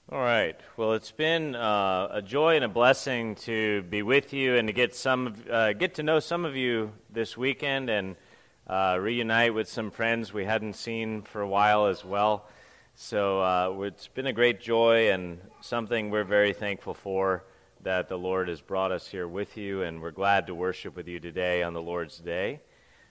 All right. Well, it's been a joy and a blessing to be with you and to get to know some of you this weekend and reunite with some friends we hadn't seen for a while as well. So it's been a great joy and something we're very thankful for that the Lord has brought us here with you, and we're glad to worship with you today on the Lord's Day.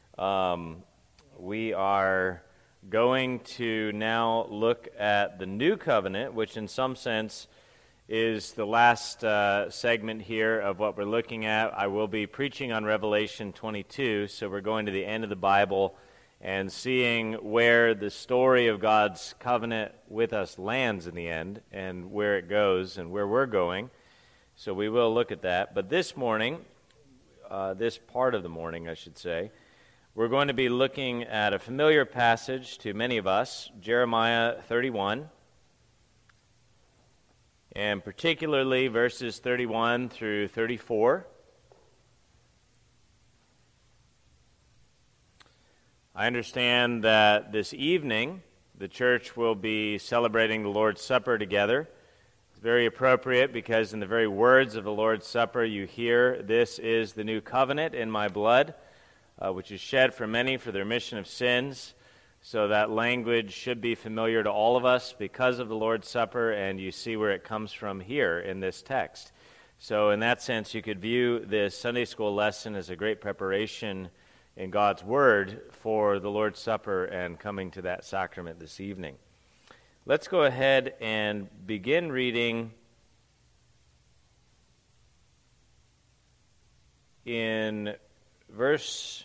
We are going to now look at the New Covenant, which in some sense is the last segment here of what we're looking at. I will be preaching on Revelation 22, so we're going to the end of the Bible and seeing where the story of God's covenant with us lands in the end and where it goes and where we're going. So we will look at that. But this morning, this part of the morning, I should say, we're going to be looking at a familiar passage to many of us, Jeremiah 31, and particularly verses 31 through 34. I understand that this evening the church will be celebrating the Lord's Supper together. It's very appropriate because in the very words of the Lord's Supper you hear, "This is the new covenant in my blood," which is shed for many for the remission of sins. So that language should be familiar to all of us because of the Lord's Supper, and you see where it comes from here in this text. So in that sense, you could view this Sunday school lesson as a great preparation in God's Word for the Lord's Supper and coming to that sacrament this evening. Let's go ahead and begin reading in verse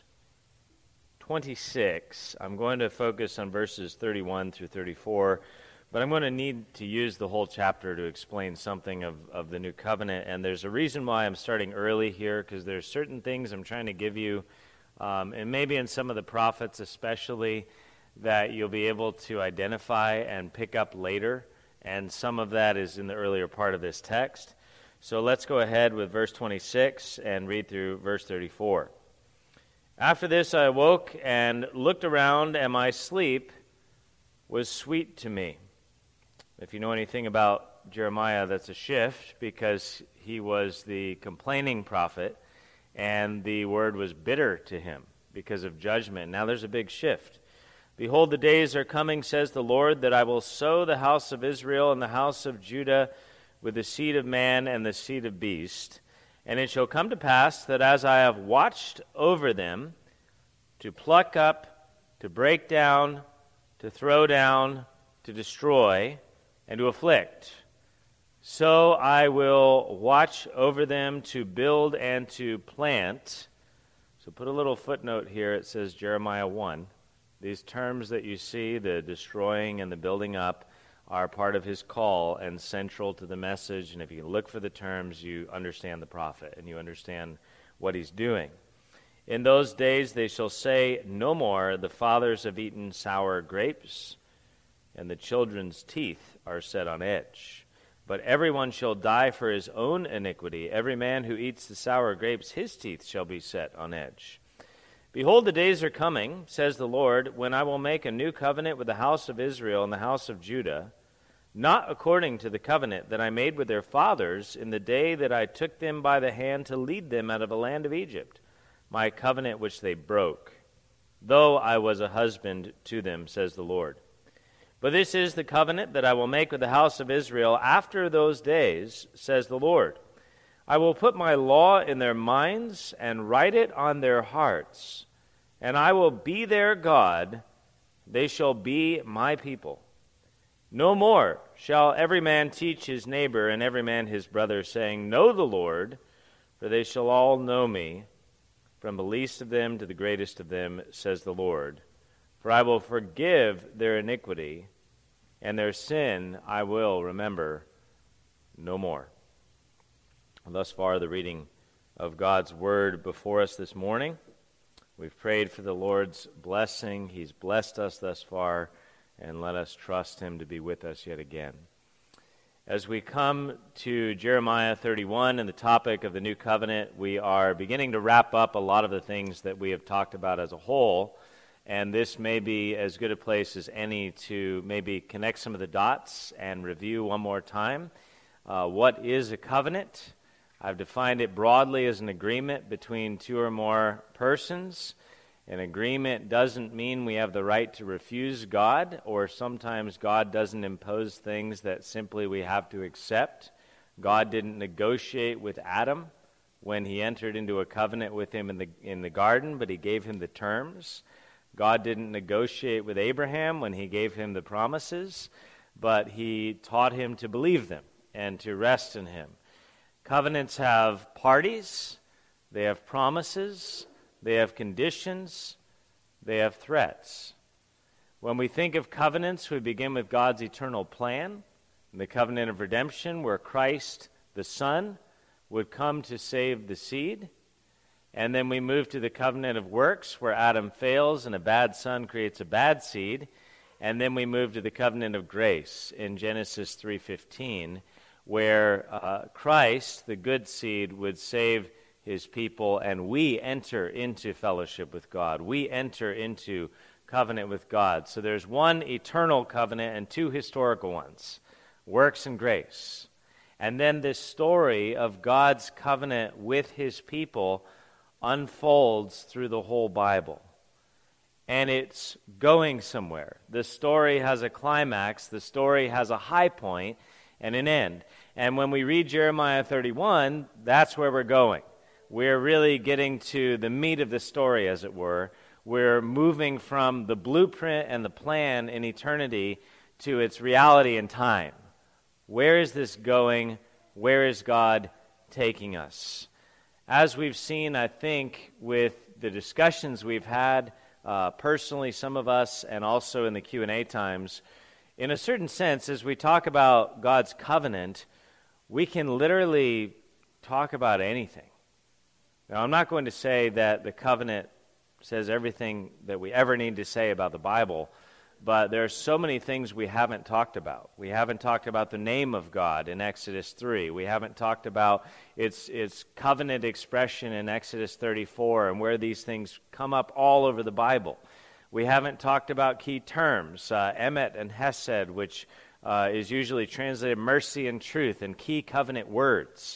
26. I'm going to focus on verses 31 through 34, but I'm going to need to use the whole chapter to explain something of the new covenant, and there's a reason why I'm starting early here, because there's certain things I'm trying to give you, and maybe in some of the prophets especially, that you'll be able to identify and pick up later, and some of that is in the earlier part of this text. So let's go ahead with verse 26 and read through verse 34. After this I awoke and looked around, and my sleep was sweet to me. If you know anything about Jeremiah, that's a shift, because he was the complaining prophet, and the word was bitter to him because of judgment. Now there's a big shift. Behold, the days are coming, says the Lord, that I will sow the house of Israel and the house of Judah with the seed of man and the seed of beast. And it shall come to pass that as I have watched over them, to pluck up, to break down, to throw down, to destroy, and to afflict, so I will watch over them to build and to plant. So put a little footnote here. It says Jeremiah 1. These terms that you see, the destroying and the building up, are part of his call and central to the message. And if you look for the terms, you understand the prophet and you understand what he's doing. In those days they shall say no more, the fathers have eaten sour grapes, and the children's teeth are set on edge. But everyone shall die for his own iniquity. Every man who eats the sour grapes, his teeth shall be set on edge. Behold, the days are coming, says the Lord, when I will make a new covenant with the house of Israel and the house of Judah, not according to the covenant that I made with their fathers in the day that I took them by the hand to lead them out of the land of Egypt, my covenant which they broke, though I was a husband to them, says the Lord. But this is the covenant that I will make with the house of Israel after those days, says the Lord. I will put my law in their minds and write it on their hearts, and I will be their God, they shall be my people. No more shall every man teach his neighbor and every man his brother, saying, Know the Lord, for they shall all know me, from the least of them to the greatest of them, says the Lord. For I will forgive their iniquity, and their sin I will remember no more. Thus far, the reading of God's Word before us this morning. We've prayed for the Lord's blessing. He's blessed us thus far, and let us trust Him to be with us yet again. As we come to Jeremiah 31 and the topic of the New Covenant, we are beginning to wrap up a lot of the things that we have talked about as a whole. And this may be as good a place as any to maybe connect some of the dots and review one more time. What is a covenant? I've defined it broadly as an agreement between two or more persons. An agreement doesn't mean we have the right to refuse God, or sometimes God doesn't impose things that simply we have to accept. God didn't negotiate with Adam when he entered into a covenant with him in the garden, but he gave him the terms. God didn't negotiate with Abraham when he gave him the promises, but he taught him to believe them and to rest in him. Covenants have parties, they have promises, they have conditions, they have threats. When we think of covenants, we begin with God's eternal plan, the covenant of redemption, where Christ, the Son, would come to save the seed. And then we move to the covenant of works, where Adam fails and a bad son creates a bad seed. And then we move to the covenant of grace in Genesis 3:15, where Christ, the good seed, would save his people, and we enter into fellowship with God. We enter into covenant with God. So there's one eternal covenant and two historical ones, works and grace. And then this story of God's covenant with his people unfolds through the whole Bible. And it's going somewhere. The story has a climax, the story has a high point and an end. And when we read Jeremiah 31, that's where we're going. We're really getting to the meat of the story, as it were. We're moving from the blueprint and the plan in eternity to its reality in time. Where is this going? Where is God taking us? As we've seen, I think, with the discussions we've had, personally, some of us, and also in the Q&A times, in a certain sense, as we talk about God's covenant, we can literally talk about anything. Now, I'm not going to say that the covenant says everything that we ever need to say about the Bible, but there are so many things we haven't talked about. We haven't talked about the name of God in Exodus 3. We haven't talked about its covenant expression in Exodus 34 and where these things come up all over the Bible. We haven't talked about key terms, emet and hesed, which is usually translated mercy and truth, and key covenant words.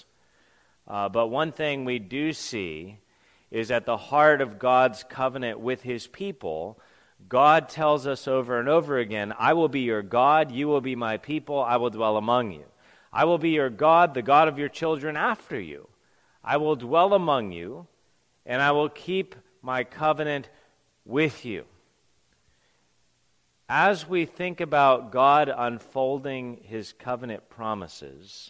But one thing we do see is at the heart of God's covenant with his people, God tells us over and over again, I will be your God, you will be my people, I will dwell among you. I will be your God, the God of your children after you. I will dwell among you, and I will keep my covenant with you. As we think about God unfolding his covenant promises,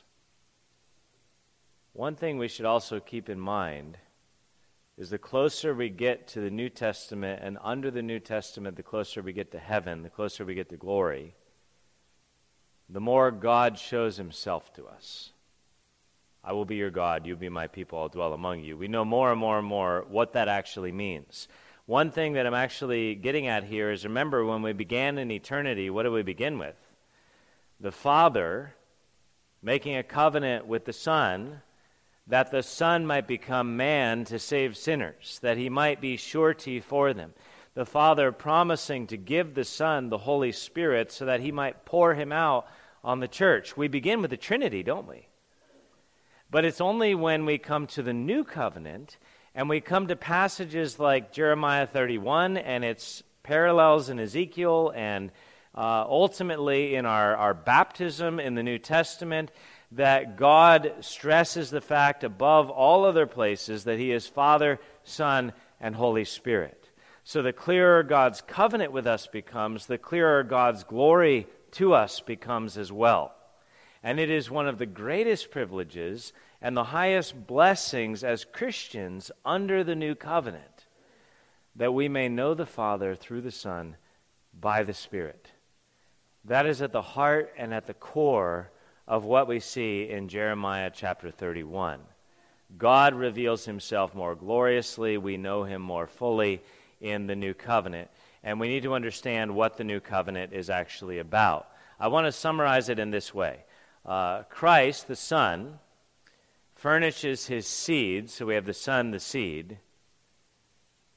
one thing we should also keep in mind is the closer we get to the New Testament, and under the New Testament, the closer we get to heaven, the closer we get to glory, the more God shows himself to us. I will be your God, you be my people, I'll dwell among you. We know more and more and more what that actually means. One thing that I'm actually getting at here is, remember, when we began in eternity, what did we begin with? The Father making a covenant with the Son, that the Son might become man to save sinners, that he might be surety for them. The Father promising to give the Son the Holy Spirit so that he might pour him out on the church. We begin with the Trinity, don't we? But it's only when we come to the New Covenant and we come to passages like Jeremiah 31 and its parallels in Ezekiel and ultimately in our baptism in the New Testament, that God stresses the fact above all other places that he is Father, Son, and Holy Spirit. So the clearer God's covenant with us becomes, the clearer God's glory to us becomes as well. And it is one of the greatest privileges and the highest blessings as Christians under the new covenant that we may know the Father through the Son by the Spirit. That is at the heart and at the core of what we see in Jeremiah chapter 31. God reveals himself more gloriously. We know him more fully in the new covenant. And we need to understand what the new covenant is actually about. I want to summarize it in this way. Christ, the Son, furnishes his seed, so we have the Son, the seed,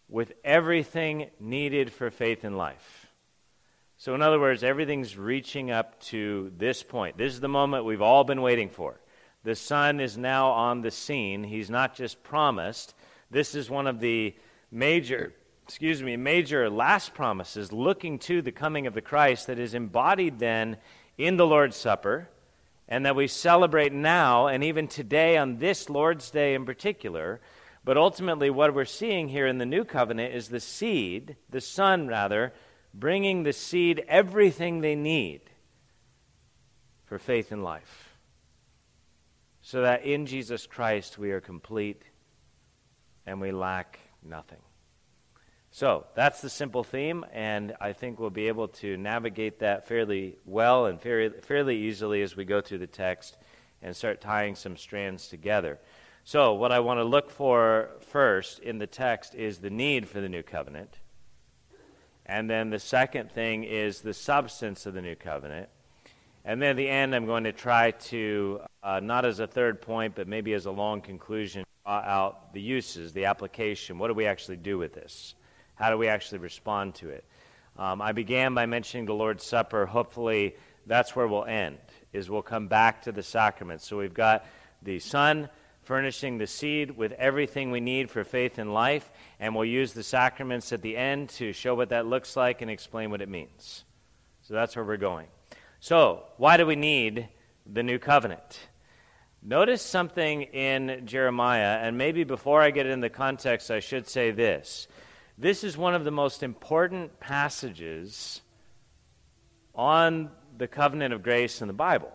with everything needed for faith and life. So in other words, everything's reaching up to this point. This is the moment we've all been waiting for. The Son is now on the scene. He's not just promised. This is one of the major last promises looking to the coming of the Christ that is embodied then in the Lord's Supper, and that we celebrate now and even today on this Lord's Day in particular. But ultimately what we're seeing here in the new covenant is the seed, the Son rather, bringing the seed everything they need for faith and life, so that in Jesus Christ we are complete and we lack nothing. So that's the simple theme, and I think we'll be able to navigate that fairly well and fairly easily as we go through the text and start tying some strands together. So what I want to look for first in the text is the need for the new covenant. And then the second thing is the substance of the new covenant. And then at the end, I'm going to try to, not as a third point, but maybe as a long conclusion, draw out the uses, the application. What do we actually do with this? How do we actually respond to it? I began by mentioning the Lord's Supper. Hopefully, that's where we'll end, is we'll come back to the sacraments. So we've got the Son furnishing the seed with everything we need for faith and life, and we'll use the sacraments at the end to show what that looks like and explain what it means. So that's where we're going. So, why do we need the new covenant? Notice something in Jeremiah, and maybe before I get into the context, I should say this. This is one of the most important passages on the covenant of grace in the Bible.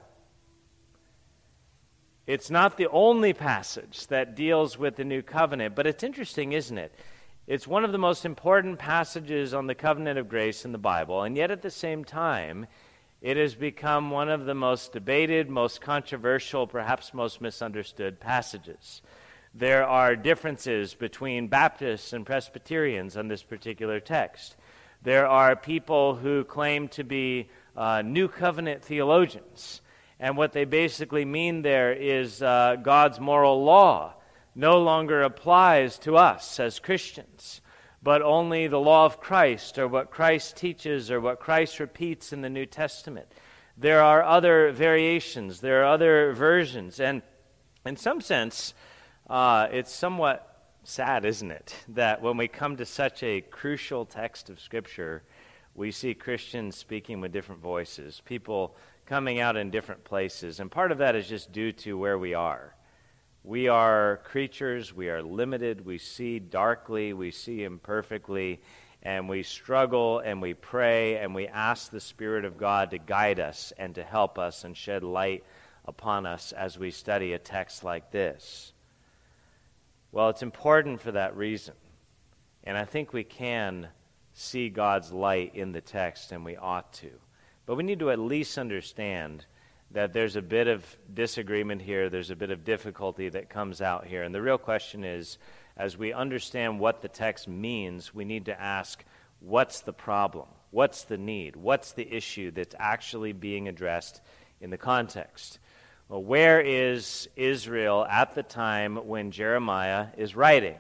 It's not the only passage that deals with the new covenant, but it's interesting, isn't it? It's one of the most important passages on the covenant of grace in the Bible, and yet at the same time, it has become one of the most debated, most controversial, perhaps most misunderstood passages. There are differences between Baptists and Presbyterians on this particular text. There are people who claim to be New Covenant theologians, and what they basically mean there is God's moral law no longer applies to us as Christians, but only the law of Christ, or what Christ teaches, or what Christ repeats in the New Testament. There are other variations, there are other versions, and in some sense, it's somewhat sad, isn't it, that when we come to such a crucial text of Scripture, we see Christians speaking with different voices, people coming out in different places, and part of that is just due to where we are. We are creatures, we are limited, we see darkly, we see imperfectly, and we struggle and we pray and we ask the Spirit of God to guide us and to help us and shed light upon us as we study a text like this. Well, it's important for that reason, and I think we can see God's light in the text, and we ought to. But we need to at least understand that there's a bit of disagreement here, there's a bit of difficulty that comes out here. And the real question is, as we understand what the text means, we need to ask, what's the problem? What's the need? What's the issue that's actually being addressed in the context? Well, where is Israel at the time when Jeremiah is writing?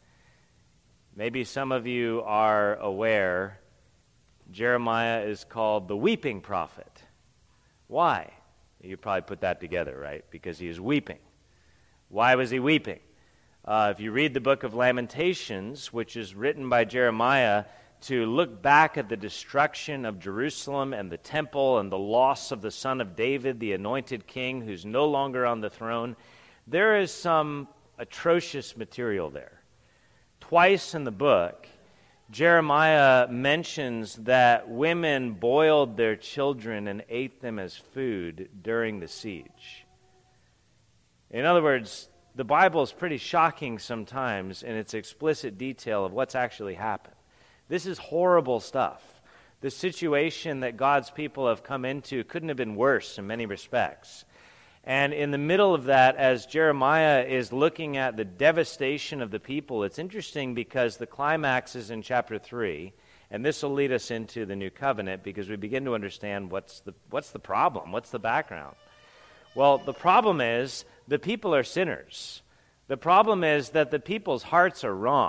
Maybe some of you are aware Jeremiah is called the weeping prophet. Why? You probably put that together, right? Because he is weeping. Why was he weeping? If you read the book of Lamentations, which is written by Jeremiah to look back at the destruction of Jerusalem and the temple and the loss of the son of David, the anointed king who's no longer on the throne, there is some atrocious material there. Twice in the book, Jeremiah mentions that women boiled their children and ate them as food during the siege. In other words, the Bible is pretty shocking sometimes in its explicit detail of what's actually happened. This is horrible stuff. The situation that God's people have come into couldn't have been worse in many respects. And in the middle of that, as Jeremiah is looking at the devastation of the people, it's interesting because the climax is in chapter 3, and this will lead us into the new covenant because we begin to understand what's the problem, what's the background. Well, the problem is the people are sinners. The problem is that the people's hearts are wrong.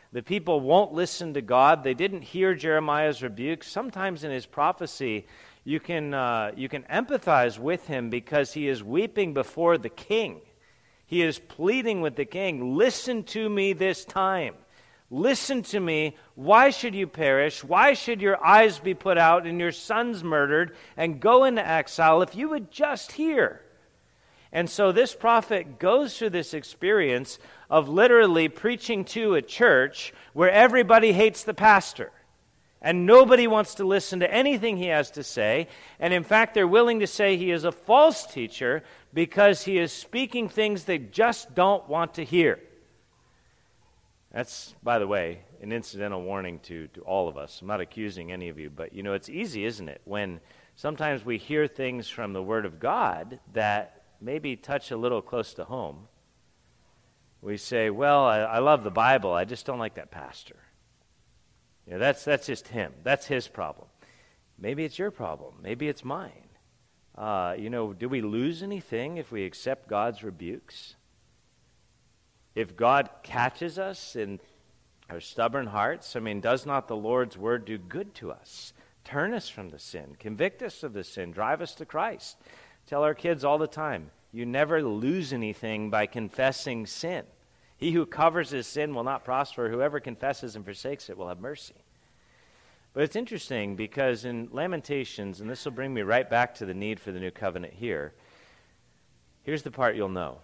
The people won't listen to God. They didn't hear Jeremiah's rebuke. Sometimes in his prophecy, you can empathize with him because he is weeping before the king. He is pleading with the king, listen to me this time. Listen to me. Why should you perish? Why should your eyes be put out and your sons murdered and go into exile if you would just hear? And so this prophet goes through this experience of literally preaching to a church where everybody hates the pastor. And nobody wants to listen to anything he has to say. And in fact, they're willing to say he is a false teacher because he is speaking things they just don't want to hear. That's, by the way, an incidental warning to all of us. I'm not accusing any of you, but it's easy, isn't it? When sometimes we hear things from the Word of God that maybe touch a little close to home. We say, well, I love the Bible, I just don't like that pastor. That's just him. That's his problem. Maybe it's your problem. Maybe it's mine. Do we lose anything if we accept God's rebukes? If God catches us in our stubborn hearts, does not the Lord's word do good to us? Turn us from the sin, convict us of the sin, drive us to Christ. Tell our kids all the time, you never lose anything by confessing sin. He who covers his sin will not prosper. Whoever confesses and forsakes it will have mercy. But it's interesting because in Lamentations, and this will bring me right back to the need for the new covenant here, here's the part you'll know.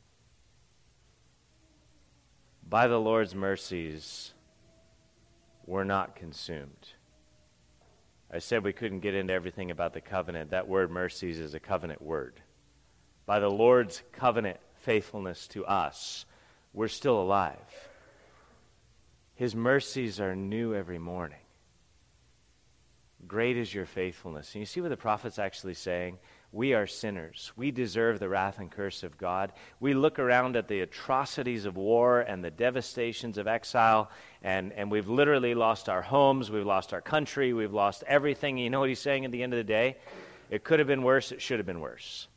By the Lord's mercies, we're not consumed. I said we couldn't get into everything about the covenant. That word mercies is a covenant word. By the Lord's covenant faithfulness to us, we're still alive. His mercies are new every morning. Great is your faithfulness. And you see what the prophet's actually saying? We are sinners. We deserve the wrath and curse of God. We look around at the atrocities of war and the devastations of exile, and we've literally lost our homes, we've lost our country, we've lost everything. You know what he's saying at the end of the day? It could have been worse, it should have been worse.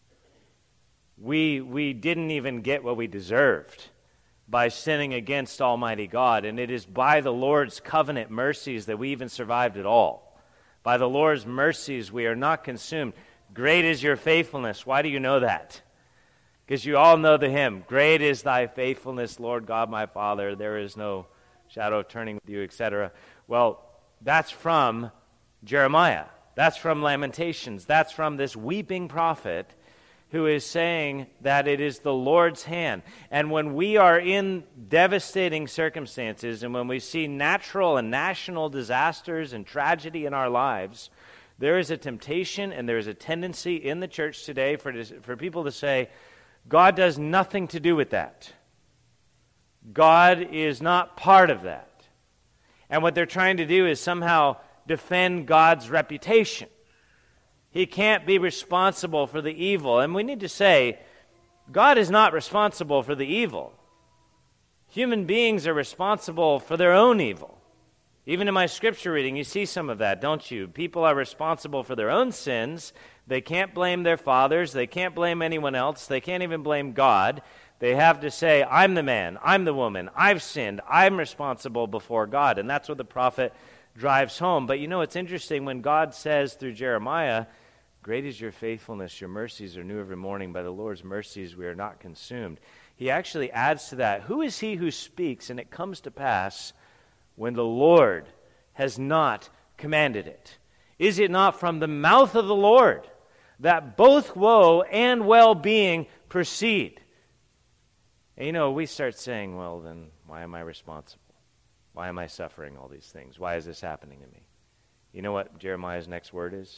We didn't even get what we deserved by sinning against Almighty God, and it is by the Lord's covenant mercies that we even survived at all. By the Lord's mercies we are not consumed. Great is your faithfulness. Why do you know that? Because you all know the hymn, great is thy faithfulness, Lord God my Father, there is no shadow of turning with you, etc. Well, that's from Jeremiah. That's from Lamentations. That's from this weeping prophet who is saying that it is the Lord's hand. And when we are in devastating circumstances and when we see natural and national disasters and tragedy in our lives, there is a temptation and there is a tendency in the church today for people to say, God does nothing to do with that. God is not part of that. And what they're trying to do is somehow defend God's reputation. He can't be responsible for the evil. And we need to say, God is not responsible for the evil. Human beings are responsible for their own evil. Even in my scripture reading, you see some of that, don't you? People are responsible for their own sins. They can't blame their fathers. They can't blame anyone else. They can't even blame God. They have to say, I'm the man, I'm the woman, I've sinned, I'm responsible before God. And that's what the prophet drives home. But it's interesting when God says through Jeremiah, great is your faithfulness, your mercies are new every morning. By the Lord's mercies we are not consumed. He actually adds to that, who is he who speaks and it comes to pass when the Lord has not commanded it? Is it not from the mouth of the Lord that both woe and well-being proceed? And we start saying, well, then why am I responsible? Why am I suffering all these things? Why is this happening to me? You know what Jeremiah's next word is?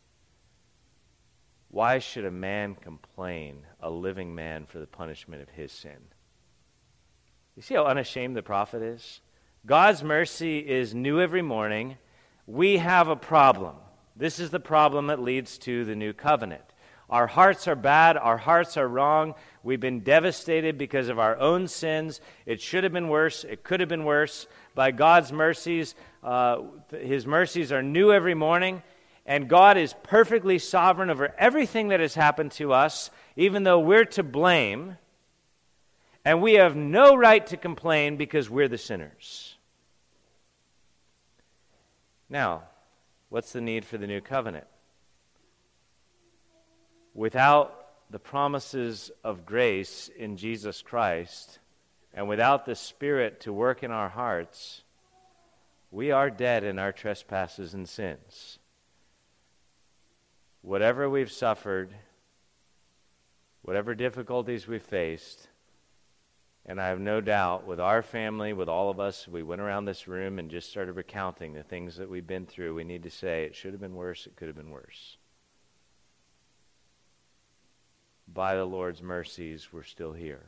Why should a man complain, a living man, for the punishment of his sin? You see how unashamed the prophet is? God's mercy is new every morning. We have a problem. This is the problem that leads to the new covenant. Our hearts are bad. Our hearts are wrong. We've been devastated because of our own sins. It should have been worse. It could have been worse. By God's mercies, His mercies are new every morning. And God is perfectly sovereign over everything that has happened to us, even though we're to blame. And we have no right to complain because we're the sinners. Now, what's the need for the new covenant? Without the promises of grace in Jesus Christ, and without the Spirit to work in our hearts, we are dead in our trespasses and sins. Whatever we've suffered, whatever difficulties we've faced, and I have no doubt with our family, with all of us, we went around this room and just started recounting the things that we've been through. We need to say, it should have been worse, it could have been worse. By the Lord's mercies, we're still here.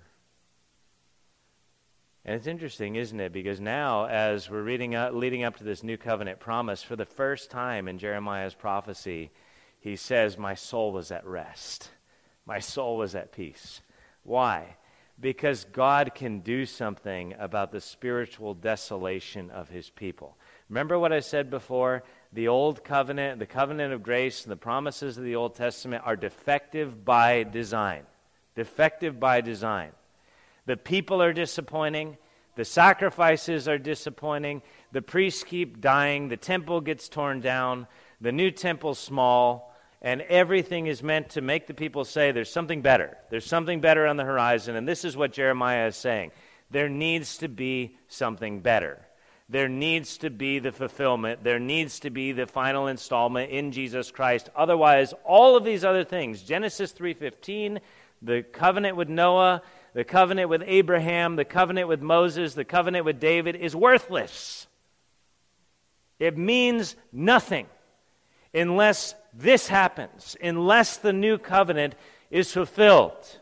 And it's interesting, isn't it? Because now, as we're leading up to this new covenant promise, for the first time in Jeremiah's prophecy, he says, my soul was at rest. My soul was at peace. Why? Because God can do something about the spiritual desolation of his people. Remember what I said before? The old covenant, the covenant of grace, and the promises of the Old Testament are defective by design. Defective by design. The people are disappointing. The sacrifices are disappointing. The priests keep dying. The temple gets torn down. The new temple's small. And everything is meant to make the people say, there's something better. There's something better on the horizon. And this is what Jeremiah is saying. There needs to be something better. There needs to be the fulfillment. There needs to be the final installment in Jesus Christ. Otherwise, all of these other things, Genesis 3:15, the covenant with Noah, the covenant with Abraham, the covenant with Moses, the covenant with David, is worthless. It means nothing unless this happens, unless the new covenant is fulfilled.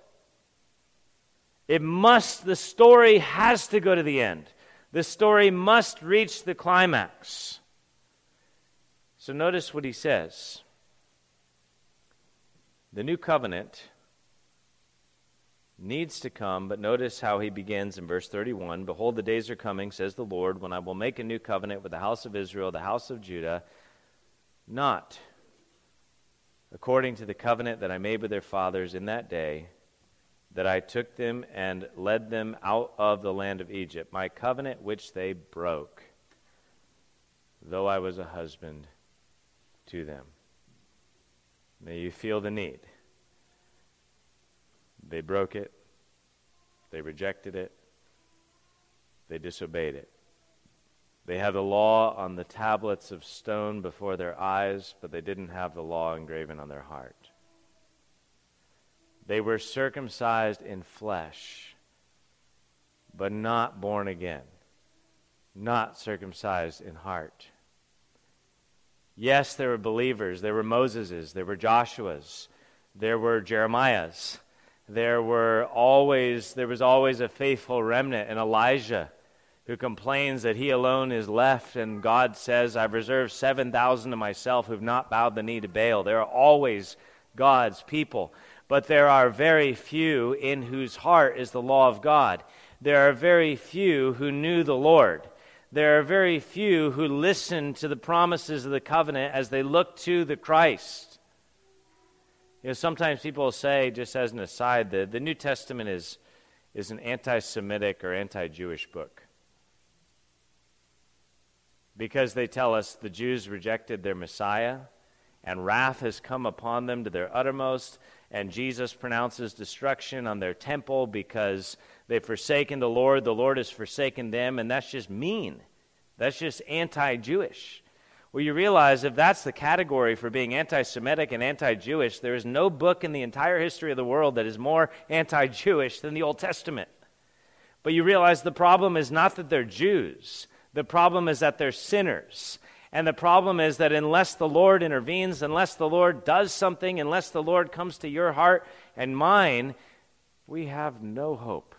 The story has to go to the end. The story must reach the climax. So notice what he says. The new covenant needs to come, but notice how he begins in verse 31. Behold, the days are coming, says the Lord, when I will make a new covenant with the house of Israel, the house of Judah, not according to the covenant that I made with their fathers in that day, that I took them and led them out of the land of Egypt, my covenant which they broke, though I was a husband to them. May you feel the need. They broke it. They rejected it. They disobeyed it. They had the law on the tablets of stone before their eyes, but they didn't have the law engraven on their heart. They were circumcised in flesh, but not born again, not circumcised in heart. Yes, there were believers, there were Moseses, there were Joshuas, there were Jeremiahs, there was always a faithful remnant, and Elijah, who complains that he alone is left, and God says, I've reserved 7,000 to myself who've not bowed the knee to Baal. There are always God's people, but there are very few in whose heart is the law of God. There are very few who knew the Lord. There are very few who listened to the promises of the covenant as they look to the Christ. You know, sometimes people say, just as an aside, the New Testament is an anti-Semitic or anti-Jewish book. Because they tell us the Jews rejected their Messiah, and wrath has come upon them to their uttermost, and Jesus pronounces destruction on their temple because they've forsaken the Lord has forsaken them, and that's just mean. That's just anti-Jewish. Well, you realize if that's the category for being anti-Semitic and anti-Jewish, there is no book in the entire history of the world that is more anti-Jewish than the Old Testament. But you realize the problem is not that they're Jews. The problem is that they're sinners. And the problem is that unless the Lord intervenes, unless the Lord does something, unless the Lord comes to your heart and mine, we have no hope.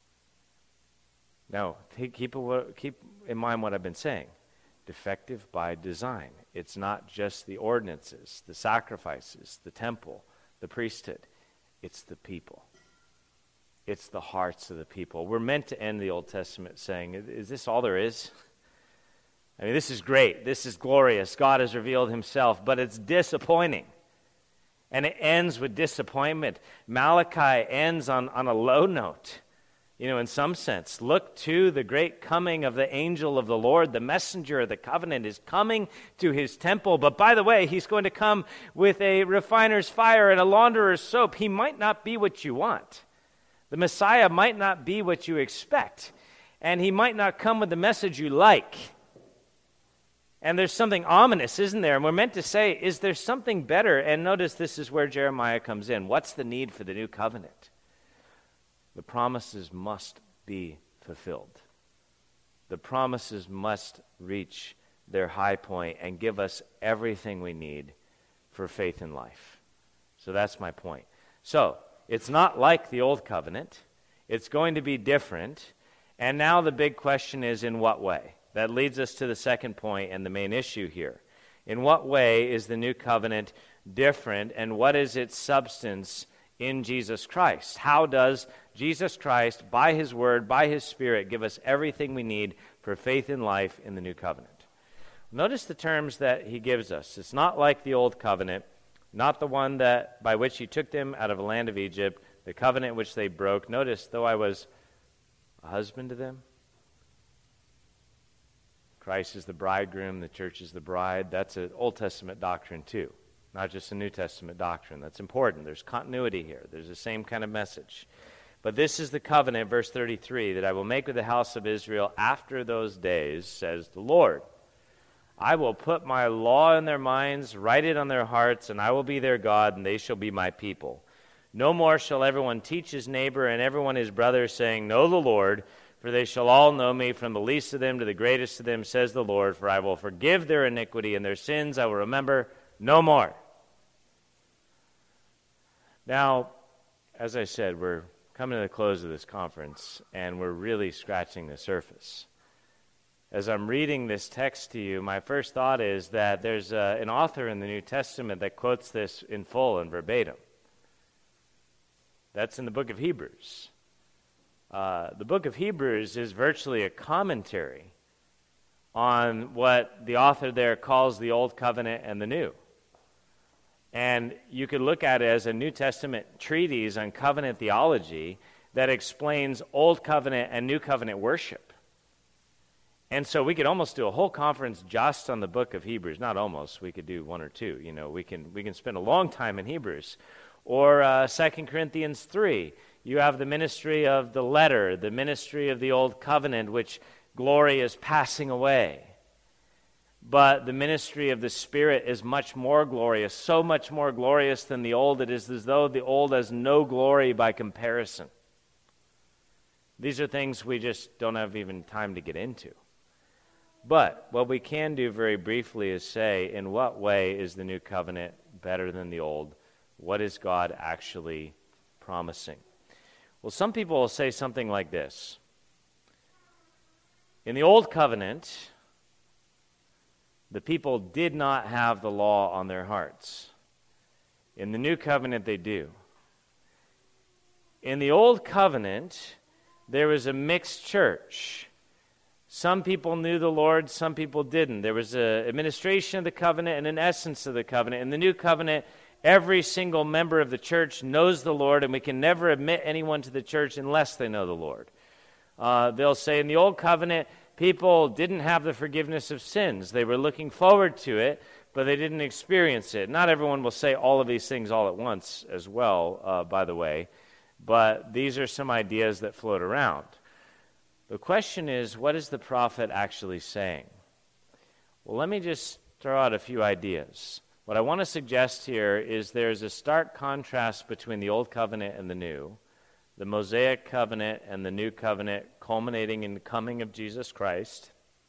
Now, keep in mind what I've been saying. Defective by design. It's not just the ordinances, the sacrifices, the temple, the priesthood. It's the people. It's the hearts of the people. We're meant to end the Old Testament saying, is this all there is? I mean, this is great. This is glorious. God has revealed himself, but it's disappointing. And it ends with disappointment. Malachi ends on a low note. in some sense. Look to the great coming of the angel of the Lord. The messenger of the covenant is coming to his temple. But by the way, he's going to come with a refiner's fire and a launderer's soap. He might not be what you want. The Messiah might not be what you expect. And he might not come with the message you like. And there's something ominous, isn't there? And we're meant to say, is there something better? And notice this is where Jeremiah comes in. What's the need for the new covenant? The promises must be fulfilled. The promises must reach their high point and give us everything we need for faith in life. So that's my point. So, it's not like the old covenant. It's going to be different. And now the big question is, in what way? That leads us to the second point and the main issue here. In what way is the new covenant different, and what is its substance in Jesus Christ? How does Jesus Christ, by his word, by his Spirit, give us everything we need for faith in life in the new covenant? Notice the terms that he gives us. It's not like the old covenant, not the one that by which he took them out of the land of Egypt, the covenant which they broke. Notice, though I was a husband to them, Christ is the bridegroom, the church is the bride. That's an Old Testament doctrine too, not just a New Testament doctrine. That's important. There's continuity here. There's the same kind of message. But this is the covenant, verse 33, that I will make with the house of Israel after those days, says the Lord. I will put my law in their minds, write it on their hearts, and I will be their God, and they shall be my people. No more shall everyone teach his neighbor and everyone his brother, saying, Know the Lord, for they shall all know me, from the least of them to the greatest of them, says the Lord, for I will forgive their iniquity, and their sins I will remember no more. Now, as I said, we're coming to the close of this conference, and we're really scratching the surface. As I'm reading this text to you, my first thought is that there's an author in the New Testament that quotes this in full and verbatim. That's in the book of Hebrews. The book of Hebrews is virtually a commentary on what the author there calls the Old Covenant and the New. And you could look at it as a New Testament treatise on covenant theology that explains Old Covenant and New Covenant worship. And so we could almost do a whole conference just on the book of Hebrews. Not almost. We could do one or two. We can spend a long time in Hebrews. Or 2 Corinthians 3. You have the ministry of the letter, the ministry of the Old Covenant, which glory is passing away. But the ministry of the Spirit is much more glorious, so much more glorious than the old. It is as though the old has no glory by comparison. These are things we just don't have even time to get into. But what we can do very briefly is say, in what way is the new covenant better than the old? What is God actually promising? Well, some people will say something like this. In the old covenant, the people did not have the law on their hearts. In the new covenant, they do. In the old covenant, there was a mixed church. Some people knew the Lord, some people didn't. There was an administration of the covenant and an essence of the covenant. In the new covenant, every single member of the church knows the Lord, and we can never admit anyone to the church unless they know the Lord. They'll say in the old covenant, people didn't have the forgiveness of sins. They were looking forward to it, but they didn't experience it. Not everyone will say all of these things all at once as well, by the way, but these are some ideas that float around. The question is, what is the prophet actually saying? Well, let me just throw out a few ideas. What I want to suggest here is there's a stark contrast between the Old Covenant and the New, the Mosaic Covenant and the New Covenant culminating in the coming of Jesus Christ.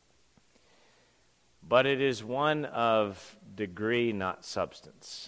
But it is one of degree, not substance.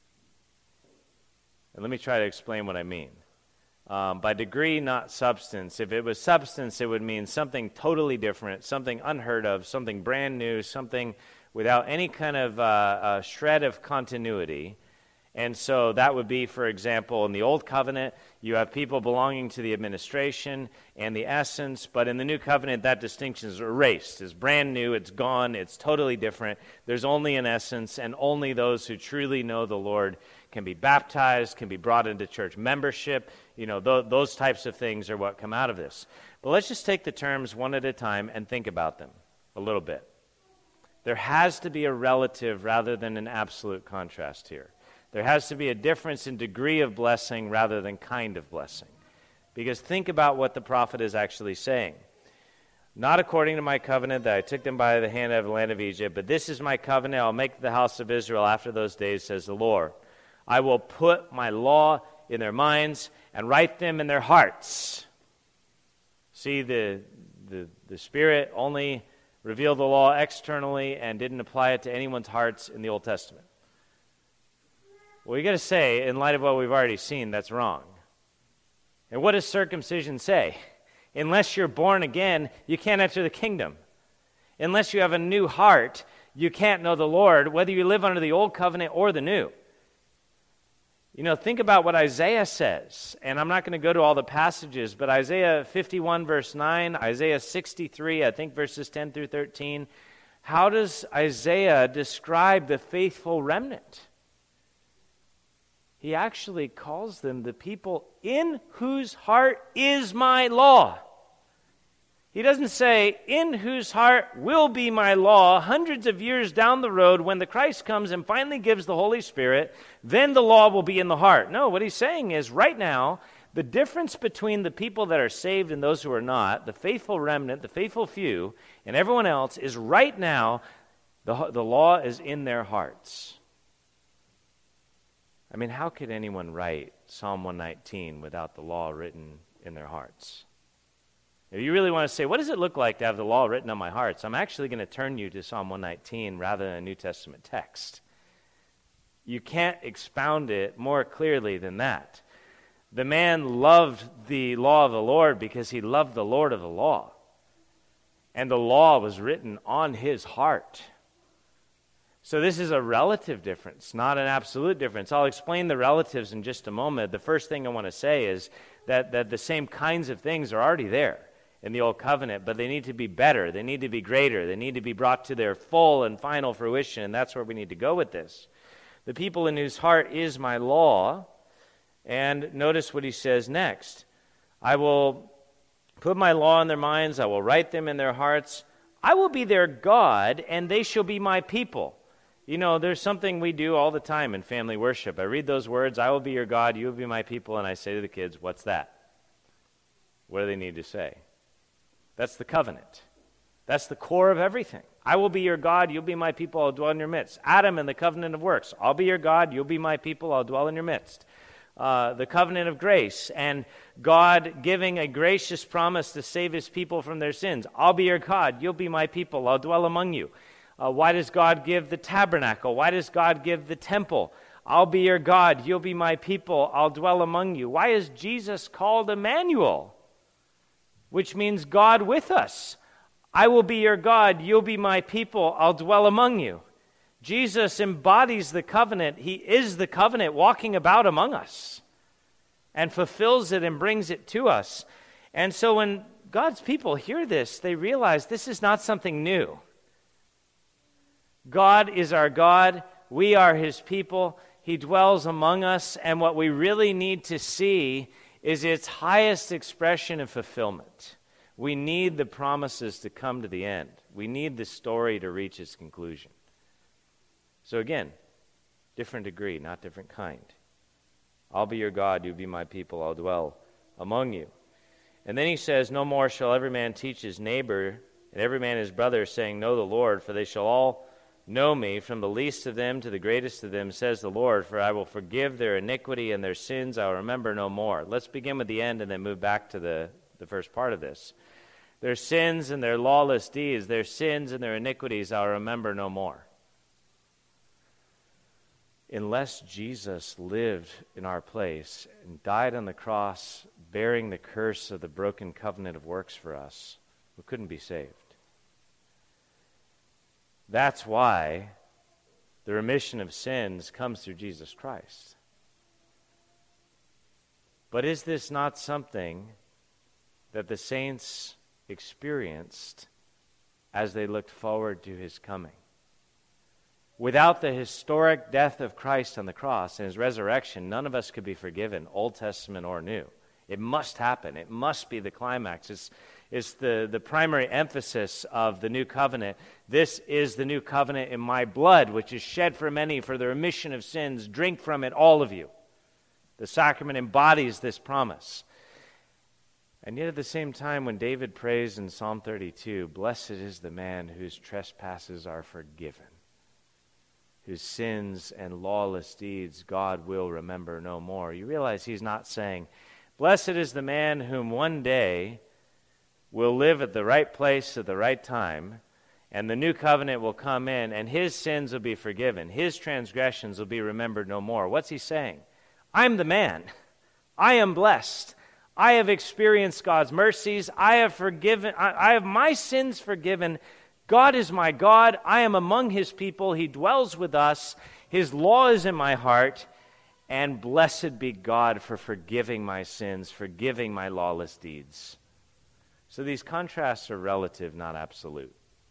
And let me try to explain what I mean. By degree, not substance. If it was substance, it would mean something totally different, something unheard of, something brand new, something without any kind of shred of continuity. And so that would be, for example, in the Old Covenant, you have people belonging to the administration and the essence, but in the New Covenant, that distinction is erased. It's brand new, it's gone, it's totally different. There's only an essence, and only those who truly know the Lord can be baptized, can be brought into church membership. Those types of things are what come out of this. But let's just take the terms one at a time and think about them a little bit. There has to be a relative rather than an absolute contrast here. There has to be a difference in degree of blessing rather than kind of blessing. Because think about what the prophet is actually saying. Not according to my covenant that I took them by the hand out of the land of Egypt, but this is my covenant I'll make with the house of Israel after those days, says the Lord. I will put my law in their minds and write them in their hearts. See, the Spirit only revealed the law externally and didn't apply it to anyone's hearts in the Old Testament. Well, you got to say, in light of what we've already seen, that's wrong. And what does circumcision say? Unless you're born again, you can't enter the kingdom. Unless you have a new heart, you can't know the Lord, whether you live under the old covenant or the new. Think about what Isaiah says. And I'm not going to go to all the passages, but Isaiah 51, verse 9, Isaiah 63, I think verses 10 through 13. How does Isaiah describe the faithful remnant? He actually calls them the people in whose heart is my law. He doesn't say, in whose heart will be my law hundreds of years down the road when the Christ comes and finally gives the Holy Spirit, then the law will be in the heart. No, what he's saying is right now, the difference between the people that are saved and those who are not, the faithful remnant, the faithful few, and everyone else is right now, the law is in their hearts. I mean, how could anyone write Psalm 119 without the law written in their hearts? If you really want to say, what does it look like to have the law written on my hearts? I'm actually going to turn you to Psalm 119 rather than a New Testament text. You can't expound it more clearly than that. The man loved the law of the Lord because he loved the Lord of the law. And the law was written on his heart. So this is a relative difference, not an absolute difference. I'll explain the relatives in just a moment. The first thing I want to say is that the same kinds of things are already there in the Old Covenant, but they need to be better, they need to be greater, they need to be brought to their full and final fruition, and that's where we need to go with this. The people in whose heart is my law, and notice what he says next. I will put my law in their minds, I will write them in their hearts, I will be their God, and they shall be my people. There's something we do all the time in family worship. I read those words, I will be your God, you will be my people, and I say to the kids, what's that? What do they need to say? That's the covenant. That's the core of everything. I will be your God, you'll be my people, I'll dwell in your midst. Adam and the covenant of works. I'll be your God, you'll be my people, I'll dwell in your midst. The covenant of grace and God giving a gracious promise to save his people from their sins. I'll be your God, you'll be my people, I'll dwell among you. Why does God give the tabernacle? Why does God give the temple? I'll be your God, you'll be my people, I'll dwell among you. Why is Jesus called Emmanuel? Which means God with us. I will be your God, you'll be my people, I'll dwell among you. Jesus embodies the covenant. He is the covenant walking about among us and fulfills it and brings it to us. And so when God's people hear this, they realize this is not something new. God is our God. We are his people. He dwells among us. And what we really need to see is its highest expression of fulfillment. We need the promises to come to the end. We need the story to reach its conclusion. So again, different degree, not different kind. I'll be your God, you be my people, I'll dwell among you. And then he says, no more shall every man teach his neighbor and every man his brother, saying, know the Lord, for they shall all know me, from the least of them to the greatest of them, says the Lord, for I will forgive their iniquity and their sins I will remember no more. Let's begin with the end and then move back to the first part of this. Their sins and their lawless deeds, their sins and their iniquities I'll remember no more. Unless Jesus lived in our place and died on the cross, bearing the curse of the broken covenant of works for us, we couldn't be saved. That's why the remission of sins comes through Jesus Christ. But is this not something that the saints experienced as they looked forward to his coming? Without the historic death of Christ on the cross and his resurrection, none of us could be forgiven, Old Testament or New. It must happen. It must be the climax. It's the primary emphasis of the new covenant. This is the new covenant in my blood, which is shed for many for the remission of sins. Drink from it, all of you. The sacrament embodies this promise. And yet at the same time, when David prays in Psalm 32, blessed is the man whose trespasses are forgiven, whose sins and lawless deeds God will remember no more. You realize he's not saying, blessed is the man whom one day will live at the right place at the right time, and the new covenant will come in, and his sins will be forgiven. His transgressions will be remembered no more. What's he saying? I'm the man. I am blessed. I have experienced God's mercies. I have my sins forgiven. God is my God. I am among his people. He dwells with us. His law is in my heart. And blessed be God for forgiving my sins, forgiving my lawless deeds. So these contrasts are relative, not absolute.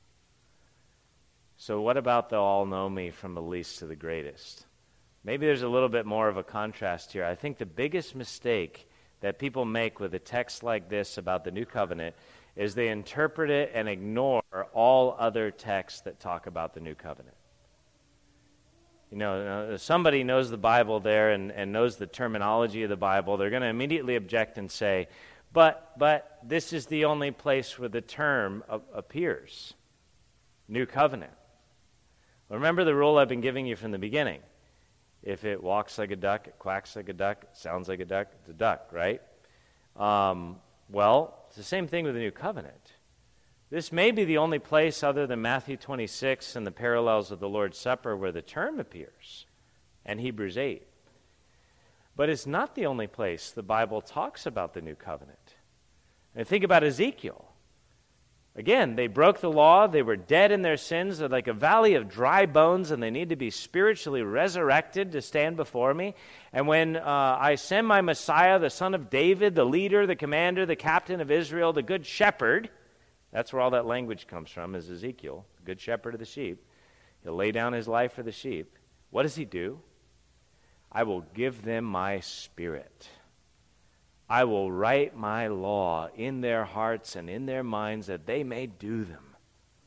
So what about the all know me from the least to the greatest? Maybe there's a little bit more of a contrast here. I think the biggest mistake that people make with a text like this about the new covenant is they interpret it and ignore all other texts that talk about the new covenant. You know, somebody knows the Bible there and knows the terminology of the Bible, they're going to immediately object and say, but this is the only place where the term appears, new covenant. Remember the rule I've been giving you from the beginning. If it walks like a duck, it quacks like a duck, it sounds like a duck, it's a duck, right? Well, it's the same thing with the new covenant. This may be the only place other than Matthew 26 and the parallels of the Lord's Supper where the term appears, and Hebrews 8. But it's not the only place the Bible talks about the new covenant. And think about Ezekiel. Again, they broke the law, they were dead in their sins, they're like a valley of dry bones, and they need to be spiritually resurrected to stand before me. And when I send my Messiah, the son of David, the leader, the commander, the captain of Israel, the good shepherd, that's where all that language comes from, is Ezekiel, the good shepherd of the sheep. He'll lay down his life for the sheep. What does he do? I will give them my spirit. I will write my law in their hearts and in their minds that they may do them.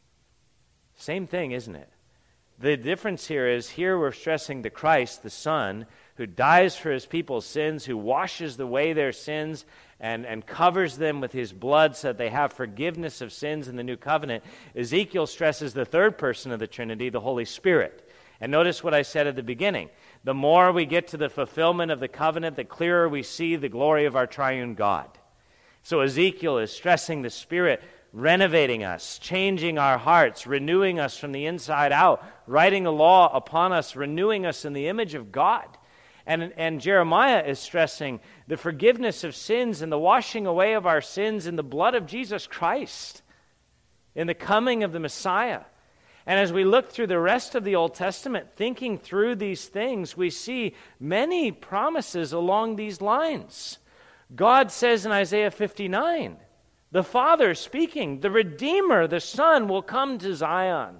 Same thing, isn't it? The difference here is here we're stressing the Christ, the Son, who dies for his people's sins, who washes away their sins and covers them with his blood so that they have forgiveness of sins in the new covenant. Ezekiel stresses the third person of the Trinity, the Holy Spirit. And notice what I said at the beginning. The more we get to the fulfillment of the covenant, the clearer we see the glory of our triune God. So Ezekiel is stressing the Spirit, renovating us, changing our hearts, renewing us from the inside out, writing the law upon us, renewing us in the image of God. And Jeremiah is stressing the forgiveness of sins and the washing away of our sins in the blood of Jesus Christ, in the coming of the Messiah. And as we look through the rest of the Old Testament, thinking through these things, we see many promises along these lines. God says in Isaiah 59, the Father speaking, the Redeemer, the Son, will come to Zion.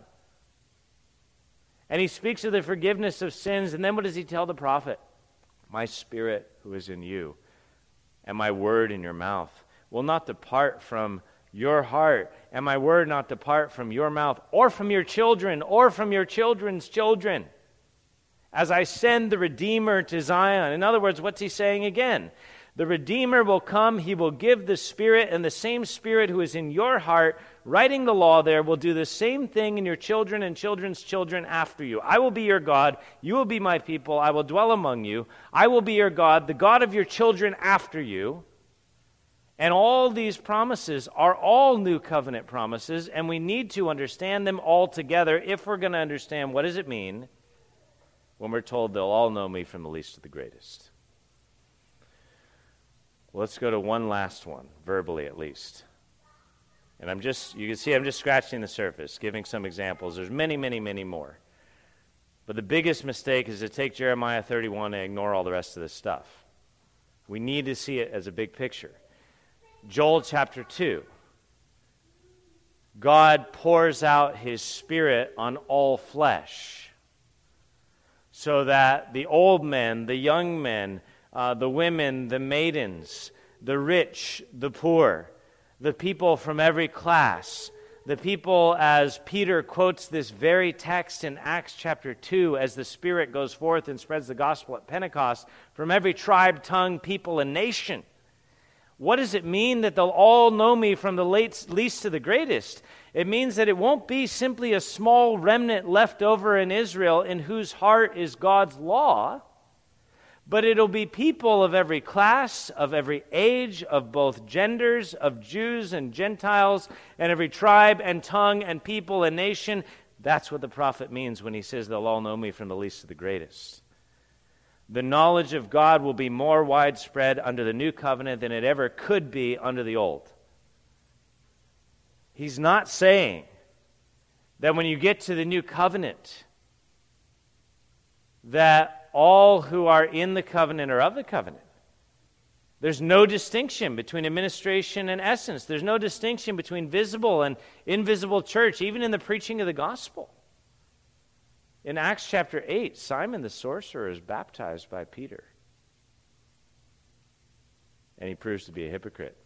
And he speaks of the forgiveness of sins, and then what does he tell the prophet? My Spirit who is in you, and my word in your mouth, will not depart from your heart, and my word not depart from your mouth, or from your children, or from your children's children, as I send the Redeemer to Zion. In other words, what's he saying again? The Redeemer will come, he will give the Spirit, and the same Spirit who is in your heart, writing the law there, will do the same thing in your children and children's children after you. I will be your God, you will be my people, I will dwell among you. I will be your God, the God of your children after you. And all these promises are all new covenant promises, and we need to understand them all together if we're going to understand what does it mean when we're told they'll all know me from the least to the greatest. Well, let's go to one last one, verbally at least. And you can see I'm just scratching the surface, giving some examples. There's many, many, many more. But the biggest mistake is to take Jeremiah 31 and ignore all the rest of this stuff. We need to see it as a big picture. Joel chapter 2. God pours out his Spirit on all flesh. so that the old men, the young men, the women, the maidens, the rich, the poor, the people from every class, the people, as Peter quotes this very text in Acts chapter 2, as the Spirit goes forth and spreads the gospel at Pentecost, from every tribe, tongue, people, and nation. What does it mean that they'll all know me from the least to the greatest? It means that it won't be simply a small remnant left over in Israel in whose heart is God's law, but it'll be people of every class, of every age, of both genders, of Jews and Gentiles, and every tribe and tongue and people and nation. That's what the prophet means when he says they'll all know me from the least to the greatest. The knowledge of God will be more widespread under the new covenant than it ever could be under the old. He's not saying that when you get to the new covenant, that all who are in the covenant are of the covenant. There's no distinction between administration and essence. There's no distinction between visible and invisible church, even in the preaching of the gospel. In Acts chapter 8, Simon the sorcerer is baptized by Peter. And he proves to be a hypocrite.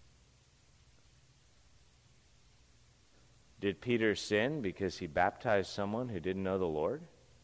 Did Peter sin because he baptized someone who didn't know the Lord?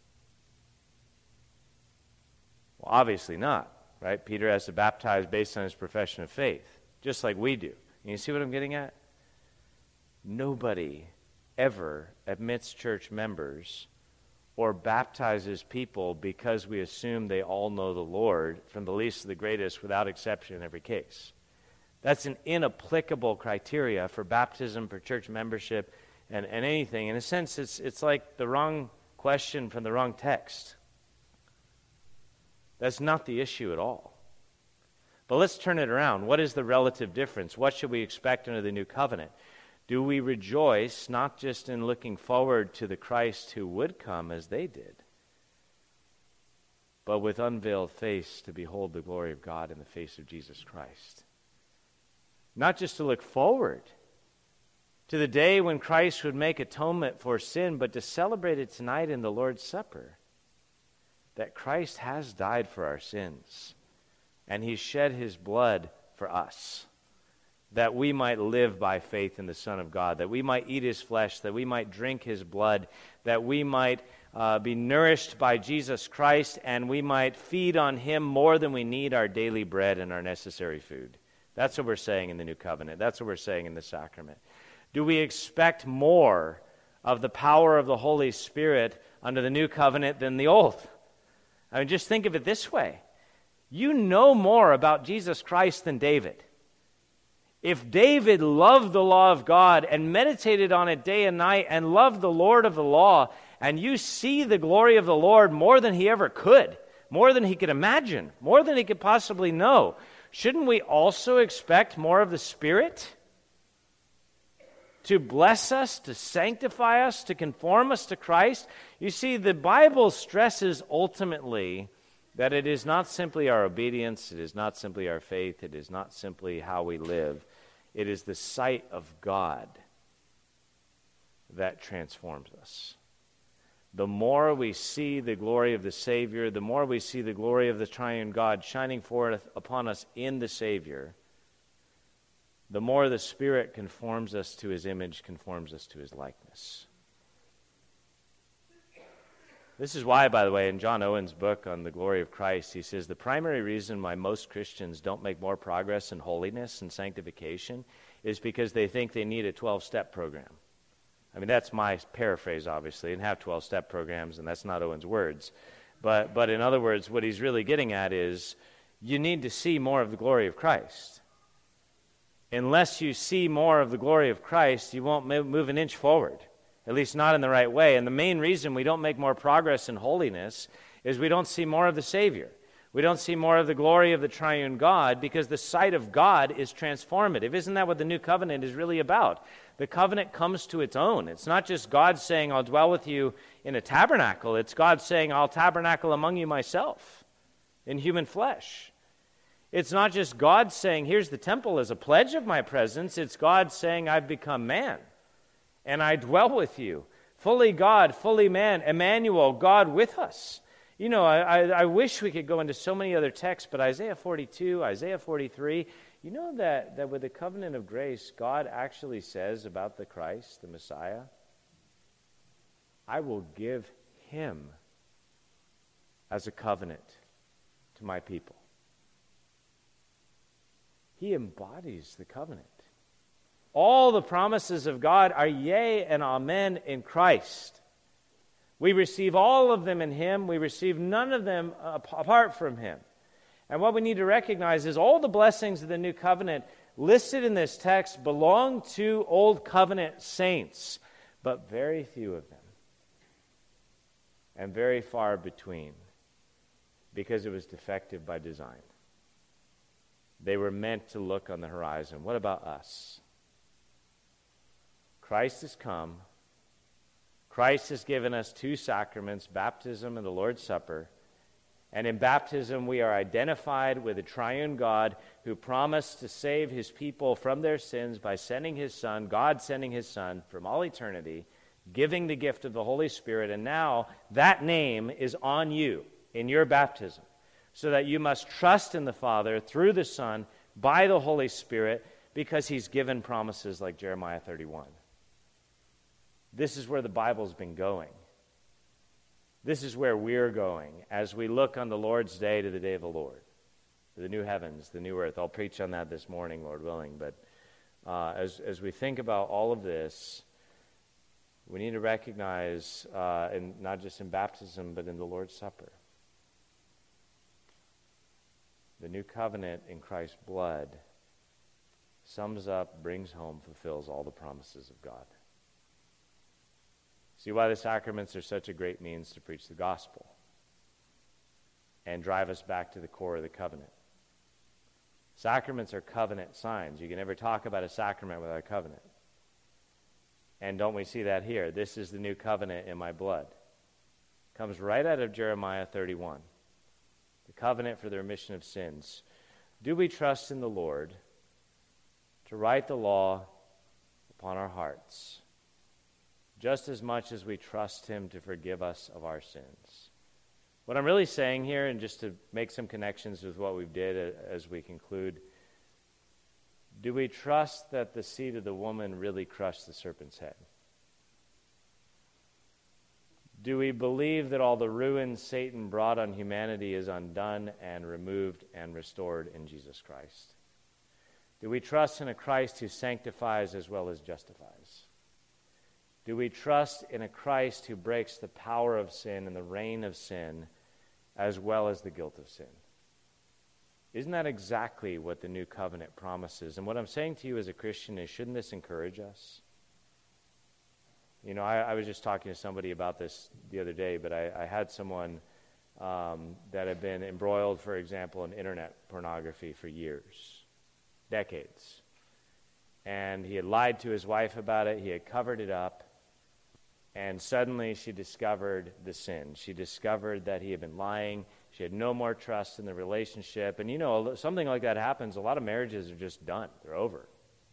Well, obviously not, right? Peter has to baptize based on his profession of faith, just like we do. And you see what I'm getting at? Nobody ever admits church members or baptizes people because we assume they all know the Lord, from the least to the greatest, without exception in every case. That's an inapplicable criteria for baptism, for church membership, and anything. In a sense, it's like the wrong question from the wrong text. That's not the issue at all. But let's turn it around. What is the relative difference? What should we expect under the new covenant? Do we rejoice not just in looking forward to the Christ who would come as they did, but with unveiled face to behold the glory of God in the face of Jesus Christ? Not just to look forward to the day when Christ would make atonement for sin, but to celebrate it tonight in the Lord's Supper. That Christ has died for our sins, and he shed his blood for us, that we might live by faith in the Son of God, that we might eat his flesh, that we might drink his blood, that we might be nourished by Jesus Christ, and we might feed on him more than we need our daily bread and our necessary food. That's what we're saying in the new covenant. That's what we're saying in the sacrament. Do we expect more of the power of the Holy Spirit under the new covenant than the old? I mean, just think of it this way. You know more about Jesus Christ than David. If David loved the law of God and meditated on it day and night and loved the Lord of the law, and you see the glory of the Lord more than he ever could, more than he could imagine, more than he could possibly know, shouldn't we also expect more of the Spirit to bless us, to sanctify us, to conform us to Christ? You see, the Bible stresses ultimately that it is not simply our obedience, it is not simply our faith, it is not simply how we live. It is the sight of God that transforms us. The more we see the glory of the Savior, the more we see the glory of the triune God shining forth upon us in the Savior, the more the Spirit conforms us to his image, conforms us to his likeness. This is why, by the way, in John Owen's book on the glory of Christ, he says the primary reason why most Christians don't make more progress in holiness and sanctification is because they think they need a 12-step program. I mean, that's my paraphrase, obviously, and have 12-step programs, and that's not Owen's words. But in other words, what he's really getting at is you need to see more of the glory of Christ. Unless you see more of the glory of Christ, you won't move an inch forward, at least not in the right way. And the main reason we don't make more progress in holiness is we don't see more of the Savior. We don't see more of the glory of the triune God because the sight of God is transformative. Isn't that what the new covenant is really about? The covenant comes to its own. It's not just God saying, I'll dwell with you in a tabernacle. It's God saying, I'll tabernacle among you myself in human flesh. It's not just God saying, here's the temple as a pledge of my presence. It's God saying, I've become man, and I dwell with you. Fully God, fully man, Emmanuel, God with us. You know, I wish we could go into so many other texts, but Isaiah 42, Isaiah 43, you know that with the covenant of grace, God actually says about the Christ, the Messiah, I will give him as a covenant to my people. He embodies the covenant. All the promises of God are yea and amen in Christ. We receive all of them in him. We receive none of them apart from him. And what we need to recognize is all the blessings of the new covenant listed in this text belong to old covenant saints, but very few of them, and very far between, because it was defective by design. They were meant to look on the horizon. What about us? Christ has come. Christ has given us two sacraments, baptism and the Lord's Supper. And in baptism, we are identified with the triune God who promised to save his people from their sins by sending his Son, God sending his Son from all eternity, giving the gift of the Holy Spirit. And now that name is on you in your baptism, so that you must trust in the Father through the Son by the Holy Spirit, because he's given promises like Jeremiah 31. This is where the Bible's been going. This is where we're going as we look on the Lord's day to the day of the Lord, to the new heavens, the new earth. I'll preach on that this morning, Lord willing. But as we think about all of this, we need to recognize, and not just in baptism, but in the Lord's Supper, the new covenant in Christ's blood sums up, brings home, fulfills all the promises of God. See why the sacraments are such a great means to preach the gospel and drive us back to the core of the covenant. Sacraments are covenant signs. You can never talk about a sacrament without a covenant. And don't we see that here? This is the new covenant in my blood. Comes right out of Jeremiah 31. The covenant for the remission of sins. Do we trust in the Lord to write the law upon our hearts, just as much as we trust him to forgive us of our sins? What I'm really saying here, and just to make some connections with what we did as we conclude, do we trust that the seed of the woman really crushed the serpent's head? Do we believe that all the ruin Satan brought on humanity is undone and removed and restored in Jesus Christ? Do we trust in a Christ who sanctifies as well as justifies? Do we trust in a Christ who breaks the power of sin and the reign of sin as well as the guilt of sin? Isn't that exactly what the new covenant promises? And what I'm saying to you as a Christian is, shouldn't this encourage us? You know, I was just talking to somebody about this the other day, but I had someone that had been embroiled, for example, in internet pornography for years, decades. And he had lied to his wife about it. He had covered it up. And suddenly she discovered the sin. She discovered that he had been lying. She had no more trust in the relationship. And you know, something like that happens. A lot of marriages are just done. They're over.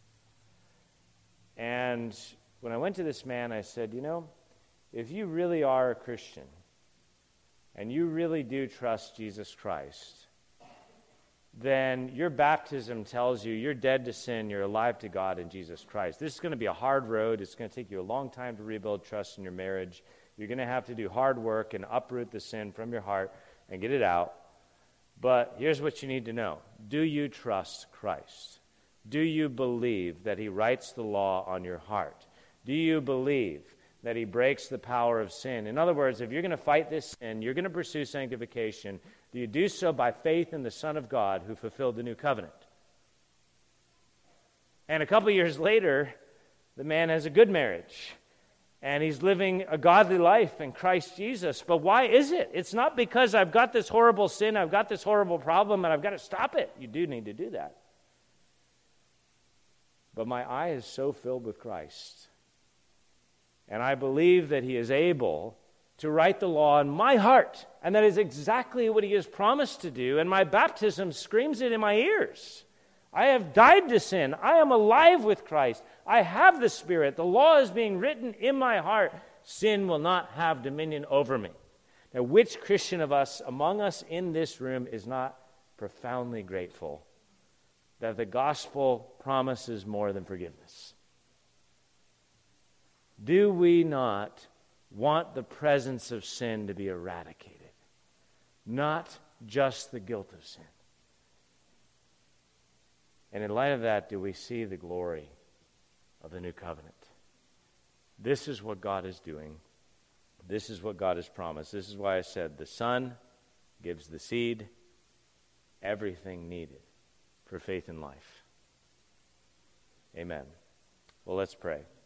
And when I went to this man, I said, you know, if you really are a Christian and you really do trust Jesus Christ, then your baptism tells you you're dead to sin, you're alive to God in Jesus Christ. This is going to be a hard road. It's going to take you a long time to rebuild trust in your marriage. You're going to have to do hard work and uproot the sin from your heart and get it out. But here's what you need to know. Do you trust Christ? Do you believe that he writes the law on your heart? Do you believe that he breaks the power of sin? In other words, if you're going to fight this sin, you're going to pursue sanctification, do you do so by faith in the Son of God who fulfilled the new covenant? And a couple years later, the man has a good marriage, and he's living a godly life in Christ Jesus. But why is it? It's not because I've got this horrible sin, I've got this horrible problem, and I've got to stop it. You do need to do that. But my eye is so filled with Christ, and I believe that he is able to write the law in my heart. And that is exactly what he has promised to do. And my baptism screams it in my ears. I have died to sin. I am alive with Christ. I have the Spirit. The law is being written in my heart. Sin will not have dominion over me. Now, which Christian of us, among us in this room, is not profoundly grateful that the gospel promises more than forgiveness? Do we not want the presence of sin to be eradicated? Not just the guilt of sin. And in light of that, do we see the glory of the new covenant? This is what God is doing. This is what God has promised. This is why I said the Son gives the seed, everything needed for faith and life. Amen. Well, let's pray.